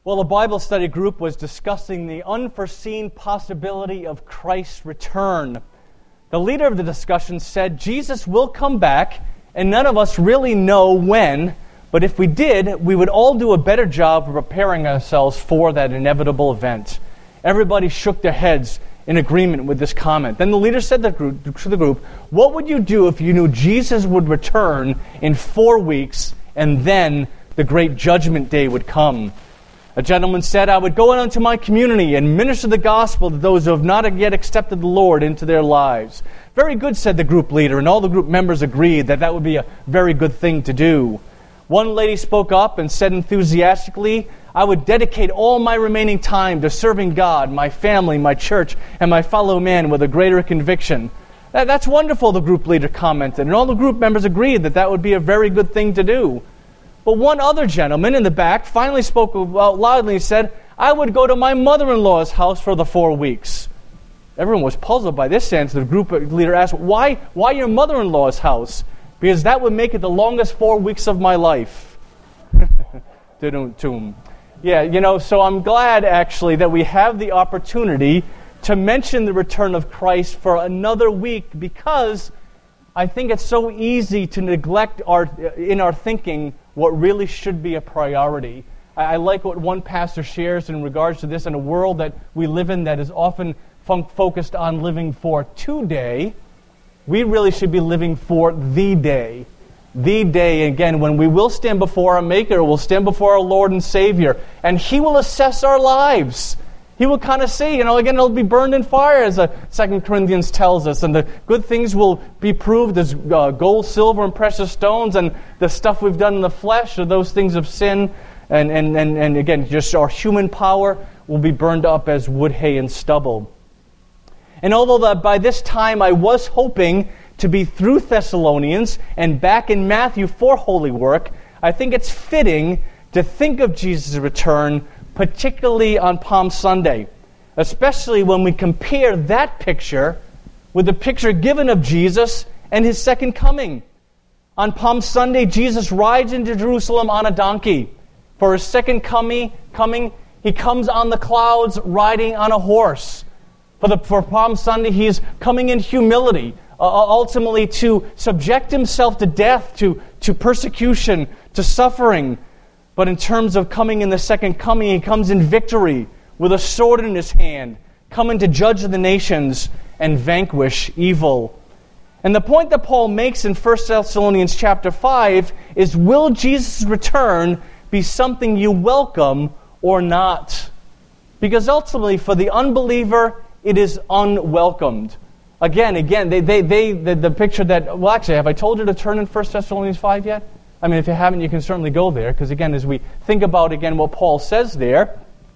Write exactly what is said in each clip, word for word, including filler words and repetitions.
Well, a Bible study group was discussing the unforeseen possibility of Christ's return. The leader of the discussion said, Jesus will come back, and none of us really know when, but if we did, we would all do a better job of preparing ourselves for that inevitable event. Everybody shook their heads in agreement with this comment. Then the leader said to the group, what would you do if you knew Jesus would return in four weeks, and then the great judgment day would come? A gentleman said, I would go out into my community and minister the gospel to those who have not yet accepted the Lord into their lives. Very good, said the group leader, and all the group members agreed that that would be a very good thing to do. One lady spoke up and said enthusiastically, I would dedicate all my remaining time to serving God, my family, my church, and my fellow man with a greater conviction. That, that's wonderful, the group leader commented, and all the group members agreed that that would be a very good thing to do. But one other gentleman in the back finally spoke out loudly and said, I would go to my mother-in-law's house for the four weeks. Everyone was puzzled by this answer. The group leader asked, why, why your mother-in-law's house? Because that would make it the longest four weeks of my life. Yeah, you know, so I'm glad actually that we have the opportunity to mention the return of Christ for another week, because I think it's so easy to neglect our in our thinking what really should be a priority. I, I like what one pastor shares in regards to this. In a world that we live in that is often fun- focused on living for today, we really should be living for the day. The day, again, when we will stand before our Maker, we'll stand before our Lord and Savior, and He will assess our lives. He will kind of see, you know, again, it'll be burned in fire, as uh, Second Corinthians tells us, and the good things will be proved as uh, gold, silver, and precious stones, and the stuff we've done in the flesh, or those things of sin, and, and, and, and again, just our human power will be burned up as wood, hay, and stubble. And although that by this time I was hoping to be through Thessalonians and back in Matthew for Holy Work, I think it's fitting to think of Jesus' return particularly on Palm Sunday, especially when we compare that picture with the picture given of Jesus and His second coming. On Palm Sunday, Jesus rides into Jerusalem on a donkey. For His second coming, coming, He comes on the clouds riding on a horse. For, the, for Palm Sunday, He is coming in humility, uh, ultimately to subject Himself to death, to, to persecution, to suffering. But in terms of coming in the second coming, He comes in victory with a sword in His hand, coming to judge the nations and vanquish evil. And the point that Paul makes in First Thessalonians chapter five is, will Jesus' return be something you welcome or not? Because ultimately, for the unbeliever, it is unwelcomed. Again, again, they, they, they, the, the picture that, well, actually, have I told you to turn in First Thessalonians five yet? I mean, if you haven't, you can certainly go there, because again, as we think about, again, what Paul says there,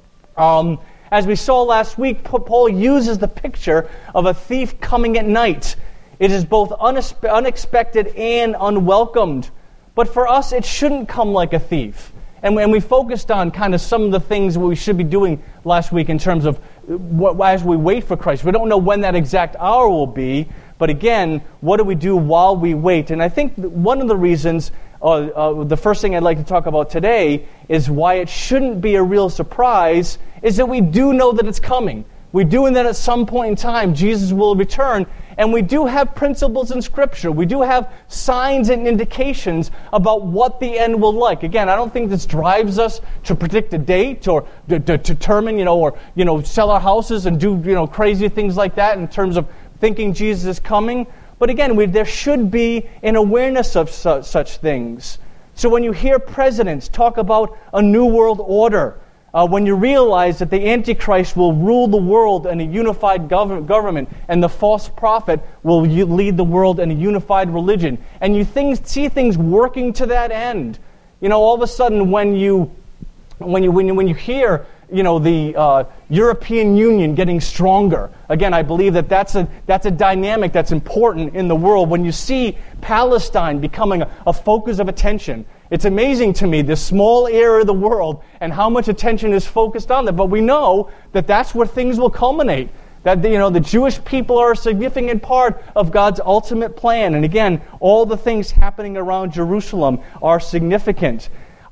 um, as we saw last week, Paul uses the picture of a thief coming at night. It is both unespe- unexpected and unwelcomed. But for us, it shouldn't come like a thief. And, and we focused on kind of some of the things we should be doing last week in terms of what, as we wait for Christ. We don't know when that exact hour will be, but again, what do we do while we wait? And I think one of the reasons, uh, uh, the first thing I'd like to talk about today is why it shouldn't be a real surprise, is that we do know that it's coming. We do know that at some point in time, Jesus will return. And we do have principles in Scripture. We do have signs and indications about what the end will like. Again, I don't think this drives us to predict a date or to, to determine, you know, or, you know, sell our houses and do, you know, crazy things like that in terms of thinking Jesus is coming. But again, we, there should be an awareness of su- such things. So when you hear presidents talk about a new world order, Uh, when you realize that the Antichrist will rule the world in a unified gov- government and the false prophet will u- lead the world in a unified religion, and you things, see things working to that end, you know, all of a sudden when you when you when you when you hear, you know, the uh, European Union getting stronger, again, I believe that that's a that's a dynamic that's important in the world. When you see Palestine becoming a, a focus of attention, it's amazing to me, this small area of the world, and how much attention is focused on that. But we know that that's where things will culminate. That, you know, the Jewish people are a significant part of God's ultimate plan. And again, all the things happening around Jerusalem are significant.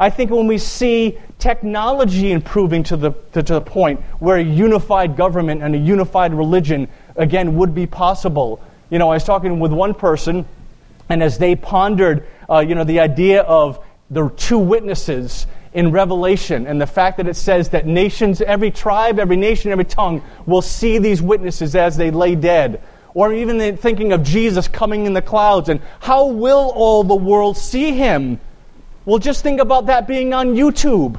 I think when we see technology improving to the, to, to the point where a unified government and a unified religion, again, would be possible. You know, I was talking with one person, and as they pondered, uh, you know, the idea of the two witnesses in Revelation and the fact that it says that nations, every tribe, every nation, every tongue will see these witnesses as they lay dead. Or even thinking of Jesus coming in the clouds and how will all the world see him? Well, just think about that being on YouTube.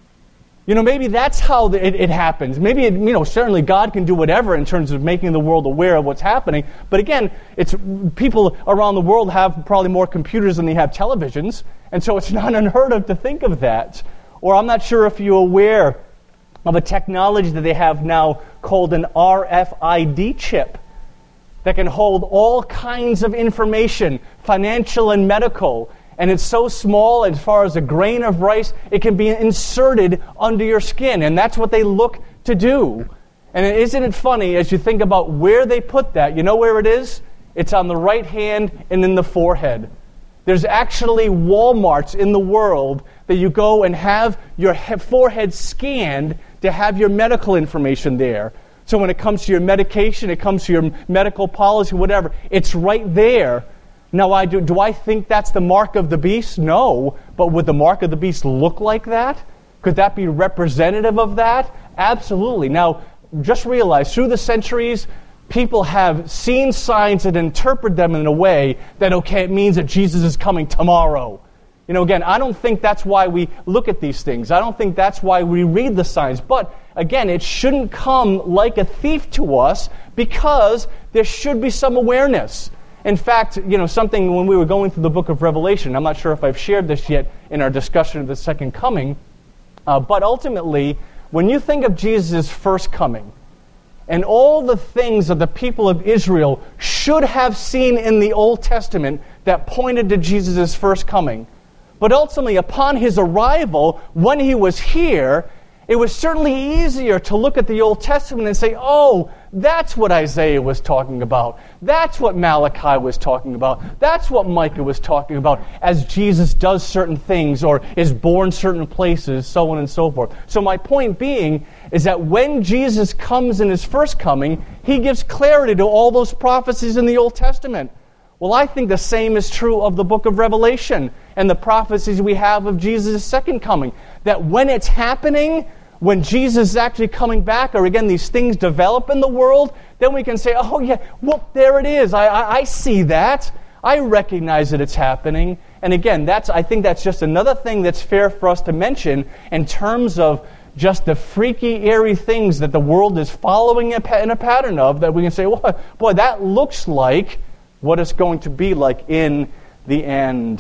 You know, maybe that's how it, it happens. Maybe, it, you know, certainly God can do whatever in terms of making the world aware of what's happening. But again, it's people around the world have probably more computers than they have televisions. And so it's not unheard of to think of that. Or I'm not sure if you're aware of a technology that they have now called an R F I D chip that can hold all kinds of information, financial and medical. And it's so small, as far as a grain of rice, it can be inserted under your skin. And that's what they look to do. And isn't it funny, as you think about where they put that, you know where it is? It's on the right hand and in the forehead. There's actually Walmarts in the world that you go and have your forehead scanned to have your medical information there. So when it comes to your medication, it comes to your medical policy, whatever, it's right there. Now, I do, do I think that's the mark of the beast? No. But would the mark of the beast look like that? Could that be representative of that? Absolutely. Now, just realize, through the centuries, people have seen signs and interpret them in a way that, okay, it means that Jesus is coming tomorrow. You know, again, I don't think that's why we look at these things. I don't think that's why we read the signs. But, again, it shouldn't come like a thief to us because there should be some awareness. In fact, you know, something when we were going through the book of Revelation, I'm not sure if I've shared this yet in our discussion of the second coming, uh, but ultimately, when you think of Jesus' first coming, and all the things that the people of Israel should have seen in the Old Testament that pointed to Jesus' first coming, but ultimately, upon his arrival, when he was here, it was certainly easier to look at the Old Testament and say, oh, that's what Isaiah was talking about. That's what Malachi was talking about. That's what Micah was talking about as Jesus does certain things or is born certain places, so on and so forth. So my point being is that when Jesus comes in his first coming, he gives clarity to all those prophecies in the Old Testament. Well, I think the same is true of the book of Revelation and the prophecies we have of Jesus' second coming. That when it's happening, when Jesus is actually coming back, or again, these things develop in the world, then we can say, oh yeah, well, there it is. I, I, I see that. I recognize that it's happening. And again, that's I think that's just another thing that's fair for us to mention in terms of just the freaky, airy things that the world is following in a pattern of, that we can say, well, boy, that looks like what it's going to be like in the end.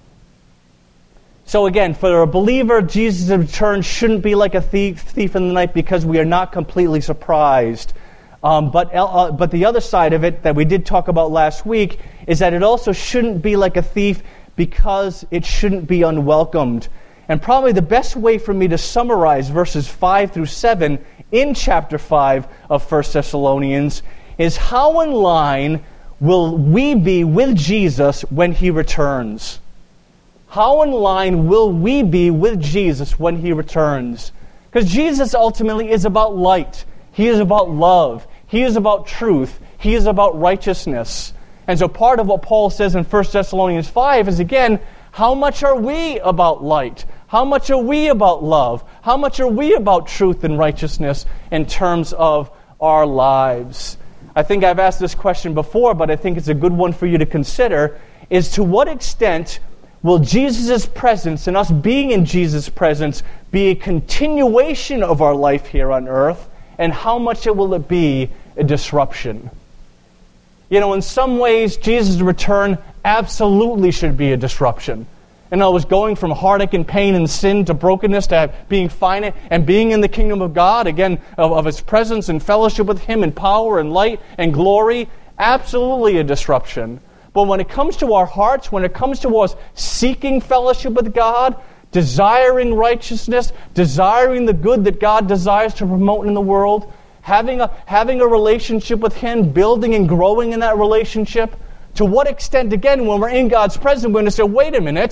So again, for a believer, Jesus' return shouldn't be like a thief, thief in the night because we are not completely surprised. Um, but, uh, but the other side of it that we did talk about last week is that it also shouldn't be like a thief because it shouldn't be unwelcomed. And probably the best way for me to summarize verses five through seven in chapter five of First Thessalonians is how in line will we be with Jesus when he returns? How in line will we be with Jesus when he returns? Because Jesus ultimately is about light. He is about love. He is about truth. He is about righteousness. And so part of what Paul says in First Thessalonians five is, again, how much are we about light? How much are we about love? How much are we about truth and righteousness in terms of our lives? I think I've asked this question before, but I think it's a good one for you to consider, is to what extent will Jesus' presence and us being in Jesus' presence be a continuation of our life here on earth, and how much will it be a disruption? You know, in some ways, Jesus' return absolutely should be a disruption. And I was going from heartache and pain and sin to brokenness to being fine and being in the kingdom of God, again, of, of His presence and fellowship with Him in power and light and glory. Absolutely a disruption. But when it comes to our hearts, when it comes to us seeking fellowship with God, desiring righteousness, desiring the good that God desires to promote in the world, having a, having a relationship with Him, building and growing in that relationship, to what extent, again, when we're in God's presence, we're going to say, wait a minute,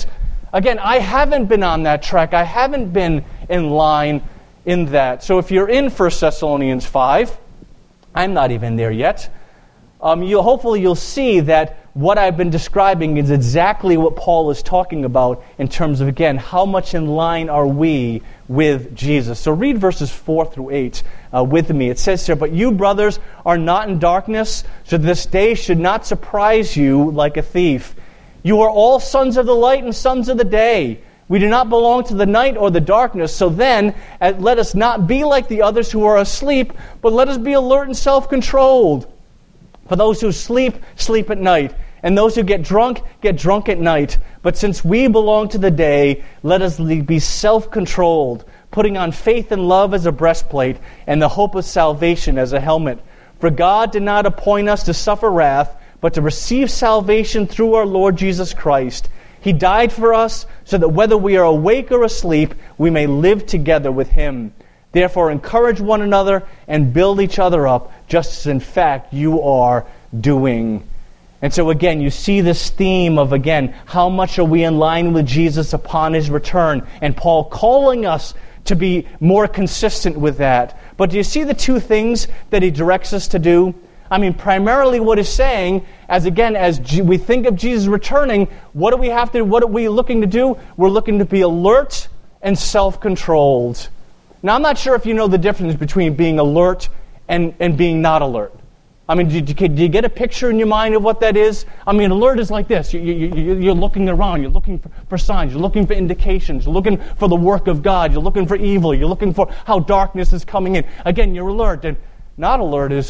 Again, I haven't been on that track. I haven't been in line in that. So if you're in First Thessalonians five, I'm not even there yet. Um, you'll, hopefully you'll see that what I've been describing is exactly what Paul is talking about in terms of, again, how much in line are we with Jesus. So read verses four through eight uh, with me. It says here, "But you, brothers, are not in darkness, so this day should not surprise you like a thief. You are all sons of the light and sons of the day. We do not belong to the night or the darkness. So then, uh, let us not be like the others who are asleep, but let us be alert and self-controlled. For those who sleep, sleep at night. And those who get drunk, get drunk at night. But since we belong to the day, let us be self-controlled, putting on faith and love as a breastplate, and the hope of salvation as a helmet. For God did not appoint us to suffer wrath, but to receive salvation through our Lord Jesus Christ. He died for us, so that whether we are awake or asleep, we may live together with Him. Therefore, encourage one another and build each other up, just as in fact you are doing." And so again, you see this theme of, again, how much are we in line with Jesus upon His return? And Paul calling us to be more consistent with that. But do you see the two things that he directs us to do? I mean, primarily what he's saying, as again, as G- we think of Jesus returning, what do we have to, what are we looking to do? We're looking to be alert and self-controlled. Now, I'm not sure if you know the difference between being alert and, and being not alert. I mean, do you, do you get a picture in your mind of what that is? I mean, alert is like this. You, you, you're looking around. You're looking for, for signs. You're looking for indications. You're looking for the work of God. You're looking for evil. You're looking for how darkness is coming in. Again, you're alert. And not alert is,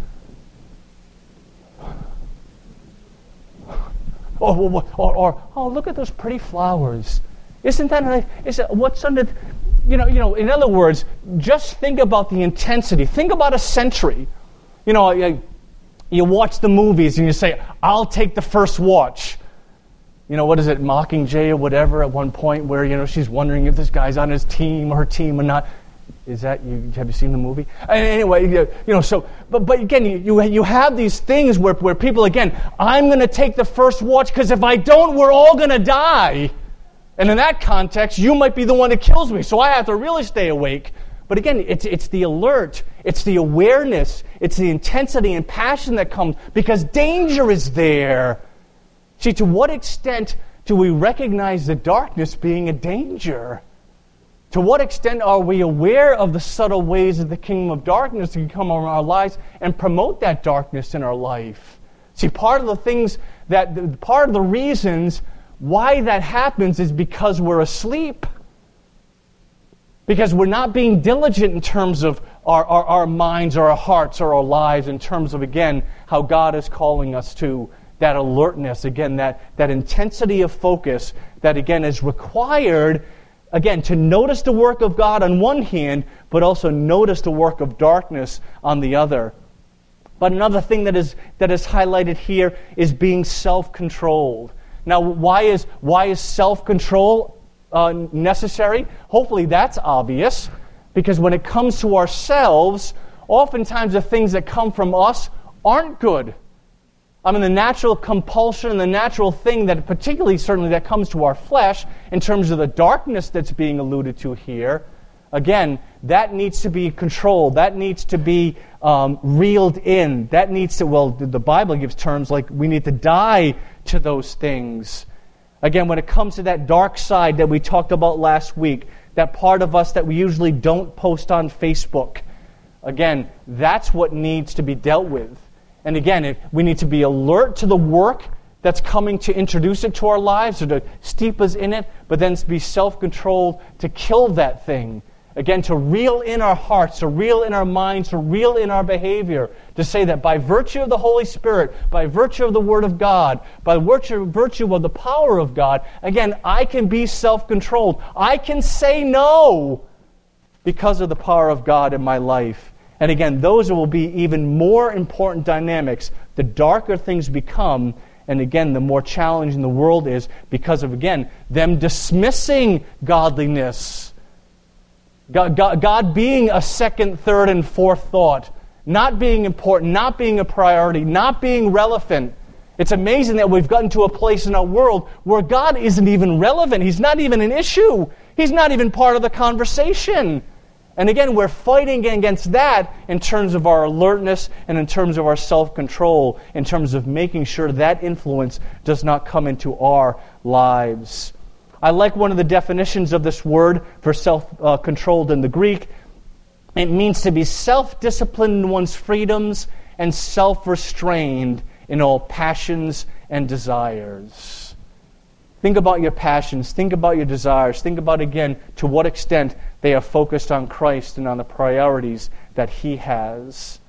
or, or, or oh, look at those pretty flowers. Isn't that nice? Is it, what's under... You know, you know, in other words, just think about the intensity. Think about a century. You know, you, you watch the movies and you say, "I'll take the first watch." You know, what is it, Mockingjay or whatever at one point where, you know, she's wondering if this guy's on his team or her team or not. Is that, you have you seen the movie? Anyway, you know, so, but but again, you you have these things where, where people, again, I'm going to take the first watch because if I don't, we're all going to die. And in that context, you might be the one that kills me, so I have to really stay awake. But again, it's it's the alert, it's the awareness, it's the intensity and passion that comes because danger is there. See, to what extent do we recognize the darkness being a danger? To what extent are we aware of the subtle ways of the kingdom of darkness that can come over our lives and promote that darkness in our life? See, part of the things that, part of the reasons why that happens is because we're asleep. Because we're not being diligent in terms of our, our, our minds or our hearts or our lives, in terms of, again, how God is calling us to that alertness, again, that, that intensity of focus that, again, is required, again, to notice the work of God on one hand, but also notice the work of darkness on the other. But another thing that is that is highlighted here is being self-controlled. Now, why is why is self-control uh, necessary? Hopefully that's obvious, because when it comes to ourselves, oftentimes the things that come from us aren't good. I mean, the natural compulsion, the natural thing that particularly, certainly, that comes to our flesh, in terms of the darkness that's being alluded to here, again, that needs to be controlled. That needs to be um, reeled in. That needs to, well, the Bible gives terms like we need to die to those things. Again, when it comes to that dark side that we talked about last week, that part of us that we usually don't post on Facebook, again, that's what needs to be dealt with. And again, it, we need to be alert to the work that's coming to introduce it to our lives or to steep us in it, but then be self-controlled to kill that thing. Again, to reel in our hearts, to reel in our minds, to reel in our behavior, to say that by virtue of the Holy Spirit, by virtue of the Word of God, by virtue, virtue of the power of God, again, I can be self-controlled. I can say no because of the power of God in my life. And again, those will be even more important dynamics the darker things become, and again, the more challenging the world is because of, again, them dismissing godliness. God, God, God being a second, third, and fourth thought, not being important, not being a priority, not being relevant. It's amazing that we've gotten to a place in our world where God isn't even relevant. He's not even an issue. He's not even part of the conversation. And again, we're fighting against that in terms of our alertness and in terms of our self-control, in terms of making sure that influence does not come into our lives. I like one of the definitions of this word for self-controlled in the Greek. It means to be self-disciplined in one's freedoms and self-restrained in all passions and desires. Think about your passions. Think about your desires. Think about, again, to what extent they are focused on Christ and on the priorities that He has.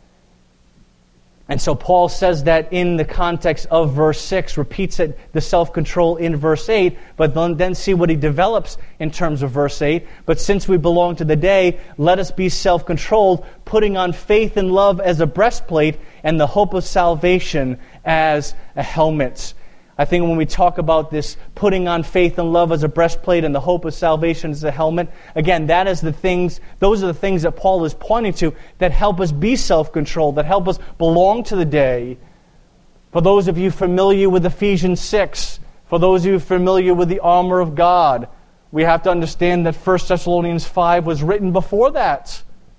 And so Paul says that in the context of verse six, repeats it, the self-control in verse eight, but then, then see what he develops in terms of verse eight. But since we belong to the day, let us be self-controlled, putting on faith and love as a breastplate and the hope of salvation as a helmet. I think when we talk about this putting on faith and love as a breastplate and the hope of salvation as a helmet, again, that is the things, those are the things that Paul is pointing to that help us be self-controlled, that help us belong to the day. For those of you familiar with Ephesians six, for those of you familiar with the armor of God, we have to understand that First Thessalonians five was written before that.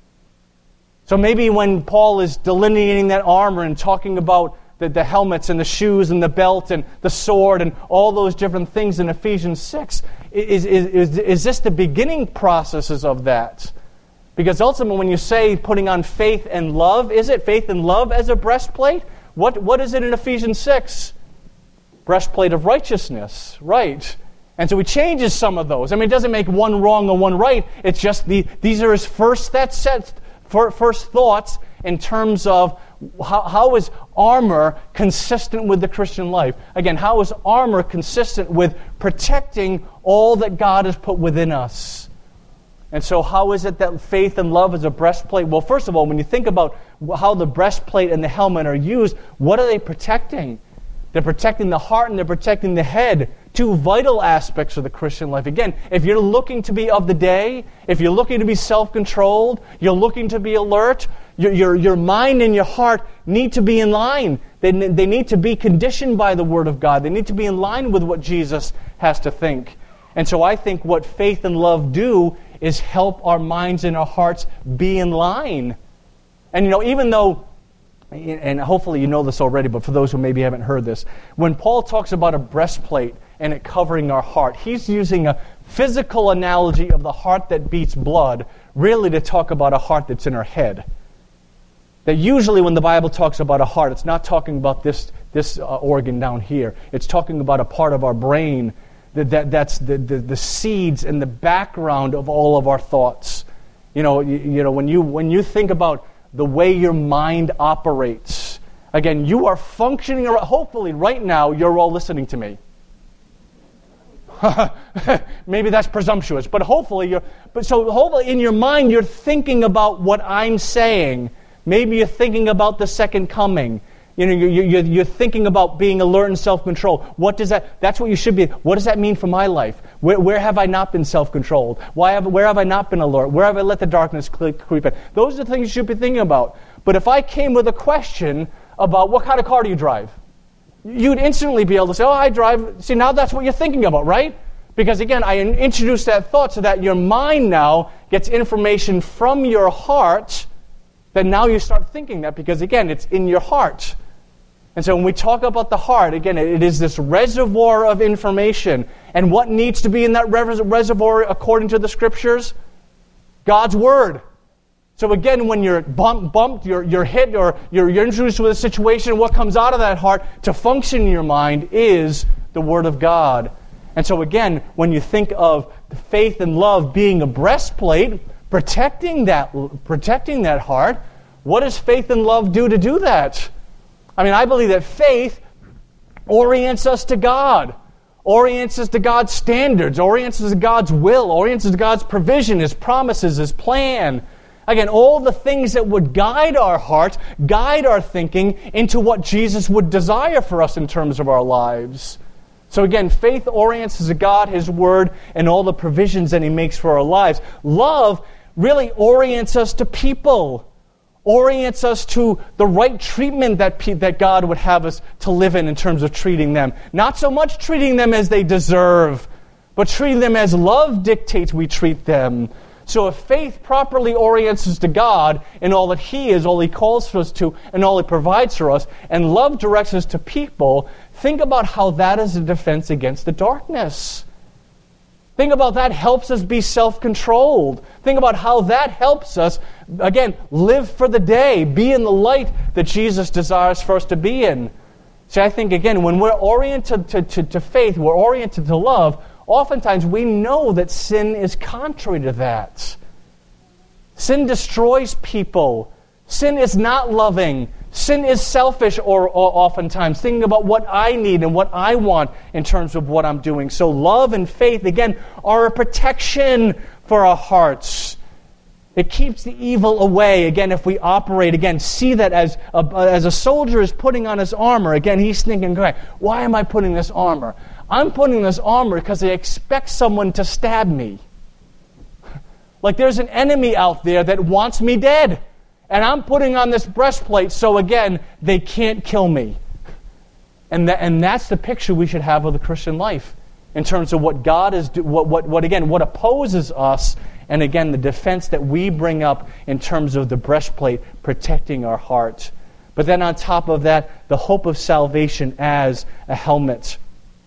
So maybe when Paul is delineating that armor and talking about The, the helmets and the shoes and the belt and the sword and all those different things in Ephesians six, is, is, is, is this the beginning processes of that? Because ultimately when you say putting on faith and love, is it faith and love as a breastplate? What What is it in Ephesians six? Breastplate of righteousness, right. And so he changes some of those. I mean, it doesn't make one wrong or one right. It's just the these are his first, that set, first thoughts in terms of How, how is armor consistent with the Christian life? Again, how is armor consistent with protecting all that God has put within us? And so how is it that faith and love is a breastplate? Well, first of all, when you think about how the breastplate and the helmet are used, what are they protecting? They're protecting the heart and they're protecting the head. Two vital aspects of the Christian life. Again, if you're looking to be of the day, if you're looking to be self-controlled, you're looking to be alert, your, your, your mind and your heart need to be in line. They, they need to be conditioned by the Word of God. They need to be in line with what Jesus has to think. And so I think what faith and love do is help our minds and our hearts be in line. And you know, even though, and hopefully you know this already, but for those who maybe haven't heard this, when Paul talks about a breastplate and it covering our heart, he's using a physical analogy of the heart that beats blood, really to talk about a heart that's in our head. That usually when the Bible talks about a heart, it's not talking about this, this uh, organ down here. It's talking about a part of our brain that, that that's the, the, the seeds and the background of all of our thoughts. You know, you, you know when you when you think about the way your mind operates, again, you are functioning, hopefully right now you're all listening to me. Maybe that's presumptuous, but hopefully you're, but so hopefully in your mind you're thinking about what I'm saying. Maybe you're thinking about the second coming. You know, you're, you're, you're thinking about being alert and self-control. What does that, that's what you should be. What does that mean for my life? Where, where have I not been self-controlled? Why have, where have I not been alert? Where have I let the darkness creep in? Those are the things you should be thinking about. But if I came with a question about what kind of car do you drive, you'd instantly be able to say, oh, I drive. See, now that's what you're thinking about, right? Because again, I introduced that thought so that your mind now gets information from your heart. Then now you start thinking that because, again, it's in your heart. And so when we talk about the heart, again, it is this reservoir of information. And what needs to be in that reservoir according to the Scriptures? God's Word. So again, when you're bumped, bumped you're, you're hit, or you're, you're introduced with a situation, what comes out of that heart to function in your mind is the Word of God. And so again, when you think of faith and love being a breastplate, protecting that, protecting that heart, what does faith and love do to do that? I mean, I believe that faith orients us to God, orients us to God's standards, orients us to God's will, orients us to God's provision, His promises, His plan. Again, all the things that would guide our hearts, guide our thinking into what Jesus would desire for us in terms of our lives. So again, faith orients us to God, His Word, and all the provisions that He makes for our lives. Love really orients us to people, orients us to the right treatment that, pe- that God would have us to live in in terms of treating them. Not so much treating them as they deserve, but treating them as love dictates we treat them. So if faith properly orients us to God in all that He is, all He calls for us to, and all He provides for us, and love directs us to people, think about how that is a defense against the darkness. Think about that helps us be self-controlled. Think about how that helps us, again, live for the day, be in the light that Jesus desires for us to be in. See, I think, again, when we're oriented to, to, to faith, we're oriented to love, oftentimes we know that sin is contrary to that. Sin destroys people. Sin is not loving. Sin is selfish, or, or oftentimes thinking about what I need and what I want in terms of what I'm doing. So love and faith, again, are a protection for our hearts. It keeps the evil away. Again, if we operate, again, see that as a, as a soldier is putting on his armor. Again, he's thinking, okay, why am I putting this armor? I'm putting this armor because I expect someone to stab me. Like there's an enemy out there that wants me dead. And I'm putting on this breastplate so, again, they can't kill me. And that, and that's the picture we should have of the Christian life in terms of what God is, what, what, what again, what opposes us, and again, the defense that we bring up in terms of the breastplate protecting our heart. But then on top of that, the hope of salvation as a helmet.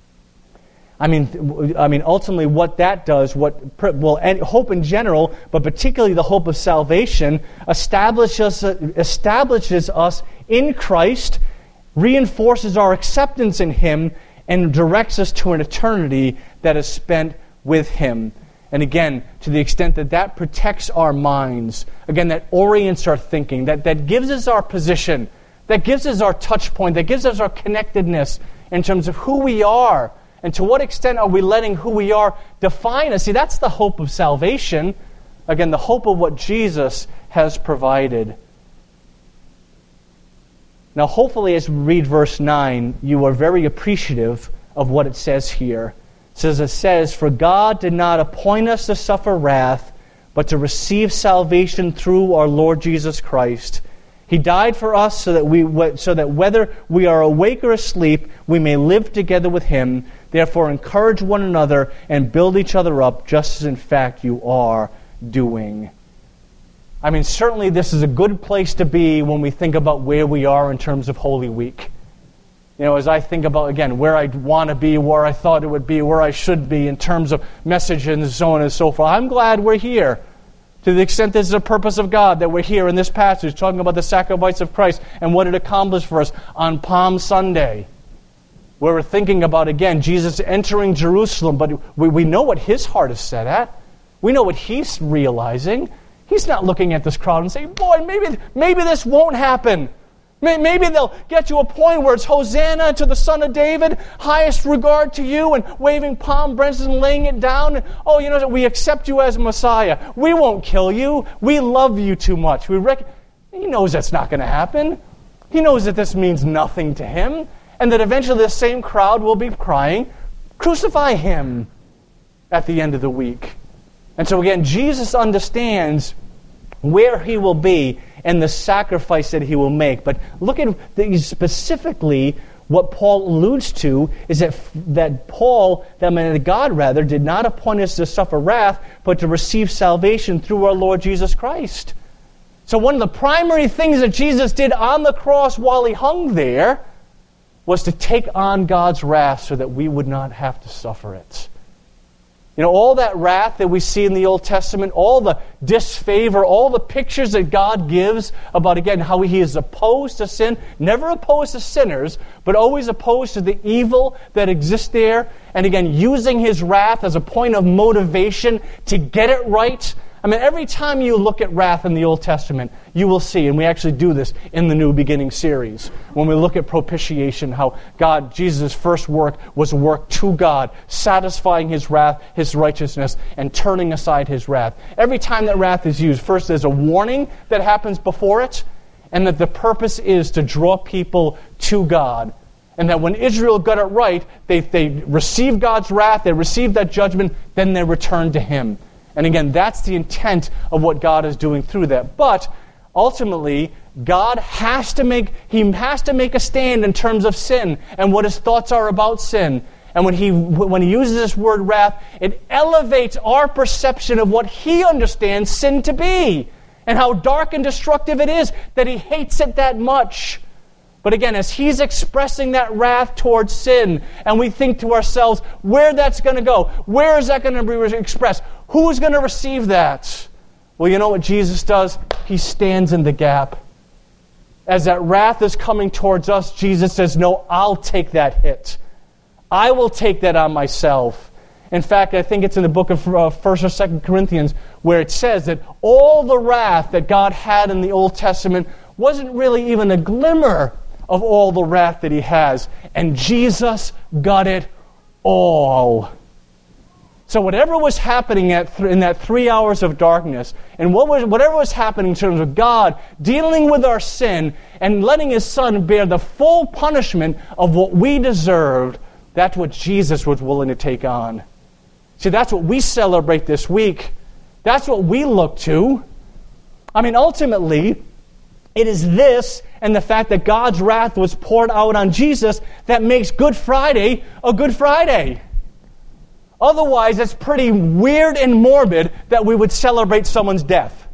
I mean, I mean, ultimately, what that does, what well, hope in general, but particularly the hope of salvation, establishes establishes us in Christ, reinforces our acceptance in Him, and directs us to an eternity that is spent with Him. And again, to the extent that that protects our minds, again, that orients our thinking, that that gives us our position, that gives us our touch point, that gives us our connectedness in terms of who we are. And to what extent are we letting who we are define us? See, that's the hope of salvation. Again, the hope of what Jesus has provided. Now, hopefully, as we read verse nine, you are very appreciative of what it says here. It says, it says, "For God did not appoint us to suffer wrath, but to receive salvation through our Lord Jesus Christ. He died for us so that we, so that whether we are awake or asleep, we may live together with Him. Therefore, encourage one another and build each other up, just as in fact you are doing." I mean, certainly this is a good place to be when we think about where we are in terms of Holy Week. You know, as I think about, again, where I want to be, where I thought it would be, where I should be in terms of message and so on and so forth, I'm glad we're here. To the extent this is a purpose of God, that we're here in this passage talking about the sacrifice of Christ and what it accomplished for us on Palm Sunday, where we're thinking about, again, Jesus entering Jerusalem, but we, we know what His heart is set at. We know what He's realizing. He's not looking at this crowd and saying, boy, maybe, maybe this won't happen. Maybe they'll get to a point where it's Hosanna to the Son of David, highest regard to you, and waving palm branches and laying it down. And, oh, you know, we accept you as Messiah. We won't kill you. We love you too much. We rec- He knows that's not going to happen. He knows that this means nothing to Him, and that eventually this same crowd will be crying, "Crucify Him," at the end of the week. And so again, Jesus understands where He will be and the sacrifice that He will make. But look at the, specifically what Paul alludes to is that that Paul, that man, God rather, did not appoint us to suffer wrath, but to receive salvation through our Lord Jesus Christ. So one of the primary things that Jesus did on the cross while He hung there was to take on God's wrath so that we would not have to suffer it. You know, all that wrath that we see in the Old Testament, all the disfavor, all the pictures that God gives about, again, how He is opposed to sin, never opposed to sinners, but always opposed to the evil that exists there, and again, using His wrath as a point of motivation to get it right. I mean, every time you look at wrath in the Old Testament, you will see, and we actually do this in the New Beginning series, when we look at propitiation, how God, Jesus' first work was work to God, satisfying His wrath, His righteousness, and turning aside His wrath. Every time that wrath is used, first there's a warning that happens before it, and that the purpose is to draw people to God. And that when Israel got it right, they, they received God's wrath, they received that judgment, then they returned to Him. And again, that's the intent of what God is doing through that. But ultimately, God has to make, He has to make a stand in terms of sin and what His thoughts are about sin. And when He when He uses this word wrath, it elevates our perception of what He understands sin to be and how dark and destructive it is, that He hates it that much. But again, as He's expressing that wrath towards sin, and we think to ourselves, where that's going to go? Where is that going to be expressed? Who's going to receive that? Well, you know what Jesus does? He stands in the gap. As that wrath is coming towards us, Jesus says, no, I'll take that hit. I will take that on myself. In fact, I think it's in the book of uh, First or Second Corinthians where it says that all the wrath that God had in the Old Testament wasn't really even a glimmer of all the wrath that He has. And Jesus got it all. So whatever was happening at th- in that three hours of darkness, and what was, whatever was happening in terms of God dealing with our sin and letting His Son bear the full punishment of what we deserved, that's what Jesus was willing to take on. See, that's what we celebrate this week. That's what we look to. I mean, ultimately, it is this and the fact that God's wrath was poured out on Jesus that makes Good Friday a Good Friday. Otherwise, it's pretty weird and morbid that we would celebrate someone's death.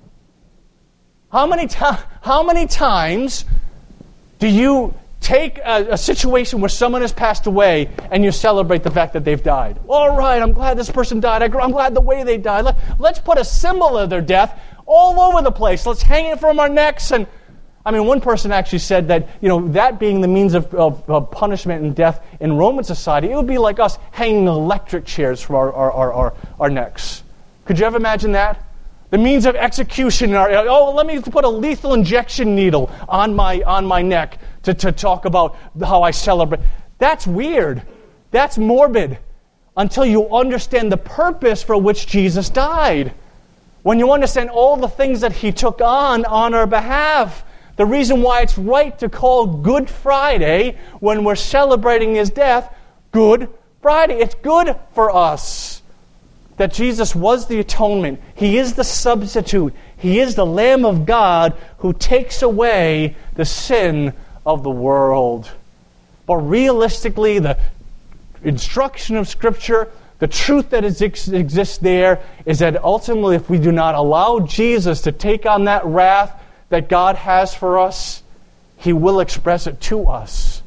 How many, to- how many times do you take a, a situation where someone has passed away and you celebrate the fact that they've died? All right, I'm glad this person died. I, I'm glad the way they died. Let, let's put a symbol of their death all over the place. Let's hang it from our necks. And I mean, one person actually said that, you know, that being the means of, of, of punishment and death in Roman society, it would be like us hanging electric chairs from our, our, our, our, our necks. Could you ever imagine that? The means of execution. Are, oh, let me put a lethal injection needle on my on my neck to, to talk about how I celebrate. That's weird. That's morbid until you understand the purpose for which Jesus died. When you understand all the things that He took on on our behalf. The reason why it's right to call Good Friday when we're celebrating His death, Good Friday. It's good for us that Jesus was the atonement. He is the substitute. He is the Lamb of God who takes away the sin of the world. But realistically, the instruction of Scripture, the truth that is, exists there is that ultimately if we do not allow Jesus to take on that wrath that God has for us, He will express it to us.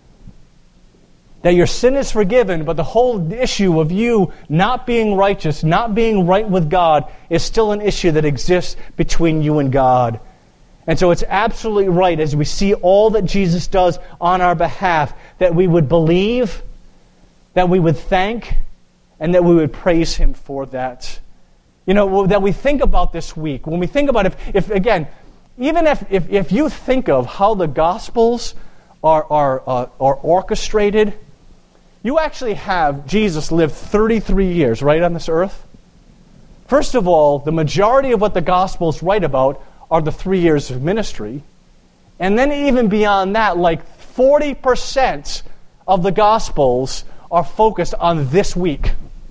That your sin is forgiven, but the whole issue of you not being righteous, not being right with God, is still an issue that exists between you and God. And so it's absolutely right, as we see all that Jesus does on our behalf, that we would believe, that we would thank, and that we would praise Him for that. You know, that we think about this week. When we think about if, if again, even if, if, if you think of how the Gospels are, are, uh, are orchestrated, you actually have Jesus lived thirty-three years, right, on this earth. First of all, the majority of what the Gospels write about are the three years of ministry. And then even beyond that, like forty percent of the Gospels are focused on this week.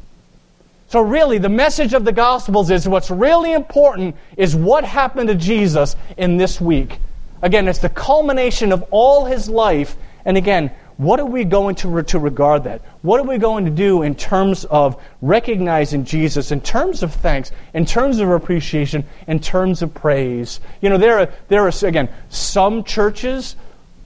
So really, the message of the Gospels is what's really important is what happened to Jesus in this week. Again, it's the culmination of all His life. And again, what are we going to, re- to regard that? What are we going to do in terms of recognizing Jesus, in terms of thanks, in terms of appreciation, in terms of praise? You know, there are, there are again, some churches,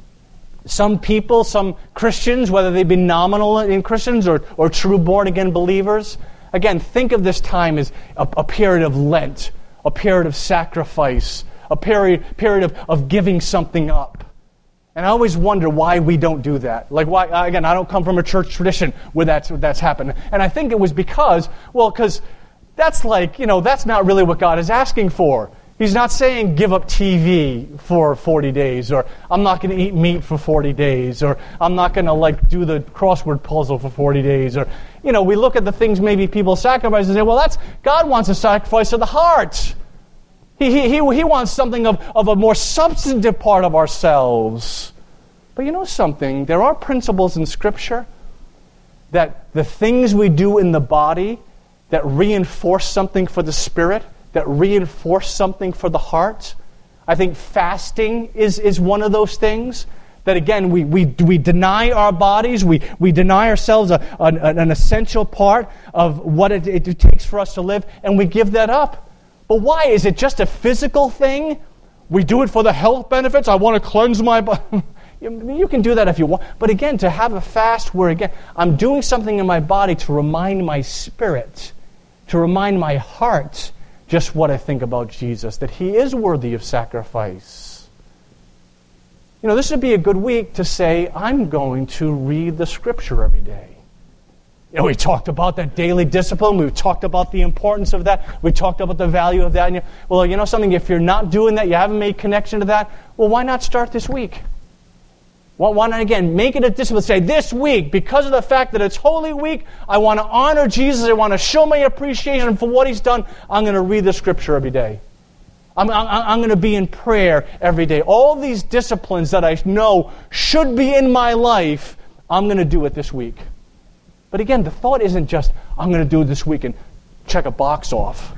some people, some Christians, whether they be nominal in Christians or, or true born-again believers. Again, think of this time as a, a period of Lent, a period of sacrifice, a period, period of, of giving something up. And I always wonder why we don't do that. Like, why? Again, I don't come from a church tradition where that's, that's happened. And I think it was because, well, because that's like, you know, that's not really what God is asking for. He's not saying give up T V for forty days, or I'm not going to eat meat for forty days, or I'm not going to like do the crossword puzzle for forty days, or, you know, we look at the things maybe people sacrifice and say, well, that's God wants a sacrifice of the heart. He he he, he wants something of, of a more substantive part of ourselves. But you know something? There are principles in Scripture that the things we do in the body that reinforce something for the spirit, that reinforce something for the heart. I think fasting is, is one of those things. That again, we, we, we deny our bodies, we, we deny ourselves a, an, an essential part of what it, it takes for us to live, and we give that up. But why? Is it just a physical thing? We do it for the health benefits. I want to cleanse my body. You can do that if you want. But again, to have a fast where, again, I'm doing something in my body to remind my spirit, to remind my heart just what I think about Jesus, that He is worthy of sacrifice. You know, this would be a good week to say, I'm going to read the Scripture every day. You know, we talked about that daily discipline. We've talked about the importance of that. We talked about the value of that. And you, well, you know something, if you're not doing that, you haven't made connection to that, well, why not start this week? Well, why not, again, make it a discipline. Say, this week, because of the fact that it's Holy Week, I want to honor Jesus. I want to show my appreciation for what He's done. I'm going to read the Scripture every day. I'm, I'm, I'm going to be in prayer every day. All these disciplines that I know should be in my life, I'm going to do it this week. But again, the thought isn't just, I'm going to do it this week and check a box off.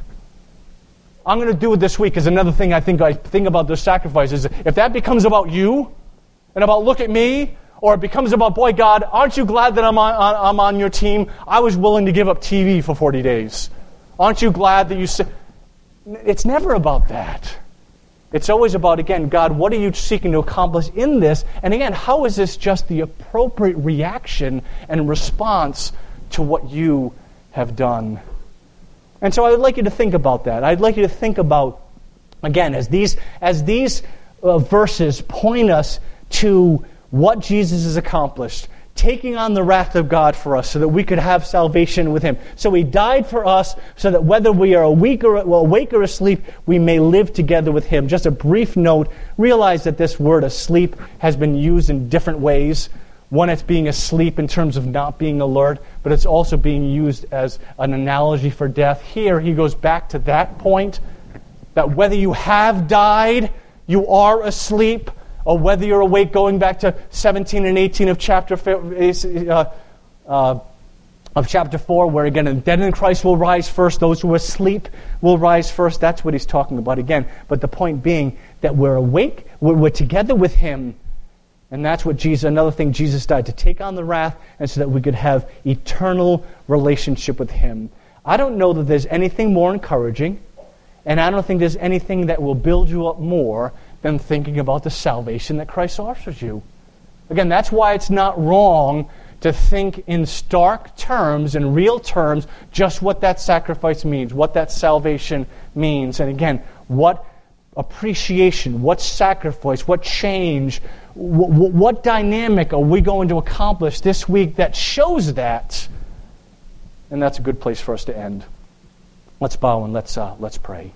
I'm going to do it this week is another thing I think I think about the sacrifices. If that becomes about you and about look at me, or it becomes about, boy, God, aren't you glad that I'm on, I'm on your team? I was willing to give up T V for forty days. Aren't you glad that you said... It's never about that. It's always about, again, God, what are you seeking to accomplish in this? And again, how is this just the appropriate reaction and response to what you have done? And so I would like you to think about that. I'd like you to think about, again, as these, as these uh, verses point us to what Jesus has accomplished, taking on the wrath of God for us so that we could have salvation with Him. So He died for us so that whether we are awake or, well, awake or asleep, we may live together with Him. Just a brief note, realize that this word asleep has been used in different ways. One, it's being asleep in terms of not being alert, but it's also being used as an analogy for death. Here, he goes back to that point, that whether you have died, you are asleep, or whether you're awake, going back to seventeen and eighteen of chapter uh, uh, of chapter four, where again, the dead in Christ will rise first, those who are asleep will rise first. That's what he's talking about again. But the point being that we're awake, we're, we're together with Him, and that's what Jesus, another thing Jesus died, to take on the wrath, and so that we could have eternal relationship with Him. I don't know that there's anything more encouraging, and I don't think there's anything that will build you up more than thinking about the salvation that Christ offers you. Again, that's why it's not wrong to think in stark terms, in real terms, just what that sacrifice means, what that salvation means. And again, what appreciation, what sacrifice, what change, what, what dynamic are we going to accomplish this week that shows that? And that's a good place for us to end. Let's bow and let's uh, let's pray.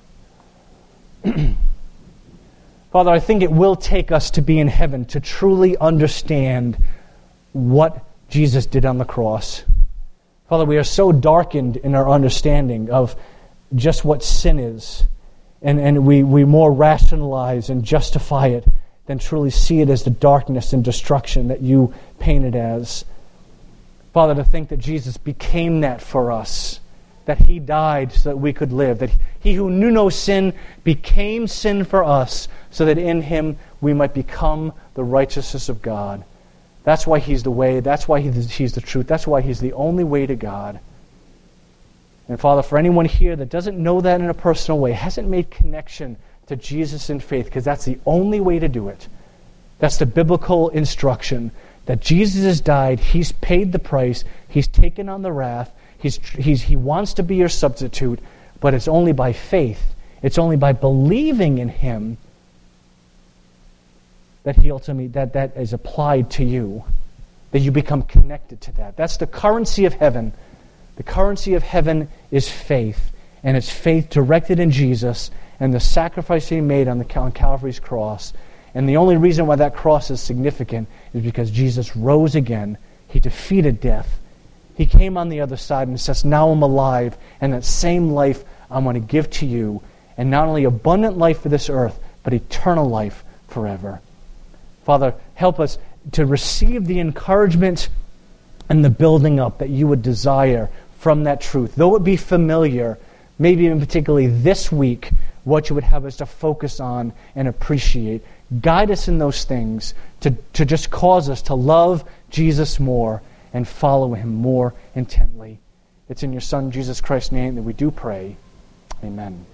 Father, I think it will take us to be in heaven to truly understand what Jesus did on the cross. Father, we are so darkened in our understanding of just what sin is, and, and we, we more rationalize and justify it than truly see it as the darkness and destruction that you paint it as. Father, to think that Jesus became that for us, that He died so that we could live, that He who knew no sin became sin for us, so that in Him we might become the righteousness of God. That's why He's the way, that's why He's the truth, that's why He's the only way to God. And Father, for anyone here that doesn't know that in a personal way, hasn't made connection to Jesus in faith, because that's the only way to do it. That's the biblical instruction, that Jesus has died, He's paid the price, He's taken on the wrath, He's, he's, He wants to be your substitute, but it's only by faith, it's only by believing in Him that He ultimately, that that is applied to you, that you become connected to that. That's the currency of heaven. The currency of heaven is faith, and it's faith directed in Jesus and the sacrifice He made on the on Calvary's cross. And the only reason why that cross is significant is because Jesus rose again. He defeated death. He came on the other side and says, now I'm alive, and that same life I'm going to give to you. And not only abundant life for this earth, but eternal life forever. Father, help us to receive the encouragement and the building up that you would desire from that truth. Though it be familiar, maybe even particularly this week, what you would have us to focus on and appreciate. Guide us in those things to, to just cause us to love Jesus more and follow him more intently. It's in your Son, Jesus Christ's name, that we do pray. Amen.